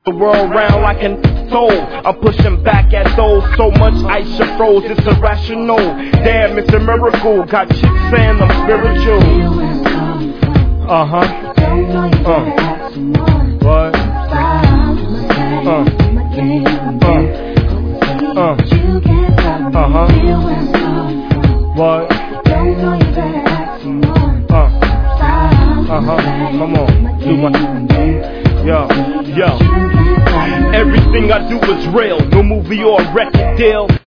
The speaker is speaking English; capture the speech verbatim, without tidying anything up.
the world round like an soul. I'm pushing back at those. So much ice you froze, it's irrational. Damn, it's a miracle. Got chicks saying I'm spiritual. Uh-huh. Uh. What? Uh. Uh. Uh. Uh-huh. What? Uh. Uh-huh. Come on. Do my... Yo, yo. Everything I do is real. No movie or record deal.